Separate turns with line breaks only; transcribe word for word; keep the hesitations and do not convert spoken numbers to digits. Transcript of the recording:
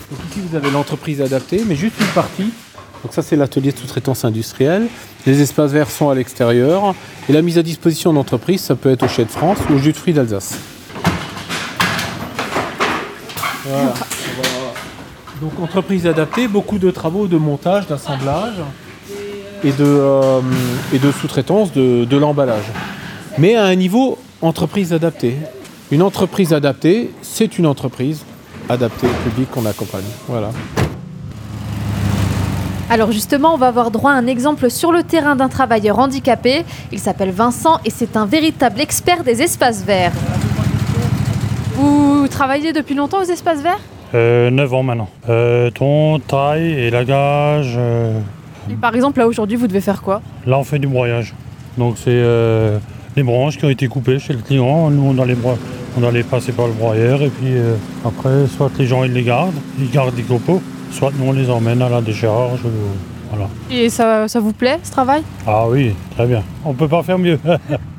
Donc ici vous avez l'entreprise adaptée, mais juste une partie. Donc ça c'est l'atelier de sous-traitance industrielle. Les espaces verts sont à l'extérieur. Et la mise à disposition d'entreprise, ça peut être au Chai de France ou au jus de fruits d'Alsace. Voilà. Donc entreprise adaptée, beaucoup de travaux de montage, d'assemblage et de, euh, et de sous-traitance de, de l'emballage. Mais à un niveau entreprise adaptée. Une entreprise adaptée, c'est une entreprise adaptée au public qu'on accompagne. Voilà.
Alors justement, on va avoir droit à un exemple sur le terrain d'un travailleur handicapé. Il s'appelle Vincent et c'est un véritable expert des espaces verts. Vous travaillez depuis longtemps aux espaces verts ?
euh, neuf ans maintenant. Euh, ton, taille, élagage. Euh...
Et par exemple, là aujourd'hui, vous devez faire quoi ?
Là, on fait du broyage. Donc c'est euh, les branches qui ont été coupées chez le client. Nous, on doit les, bro- on doit les passer par le broyeur. Et puis euh, après, soit les gens ils les gardent, ils gardent des copeaux, soit nous, on les emmène à la décharge. Euh, voilà.
Et ça, ça vous plaît, ce travail ?
Ah oui, très bien. On ne peut pas faire mieux.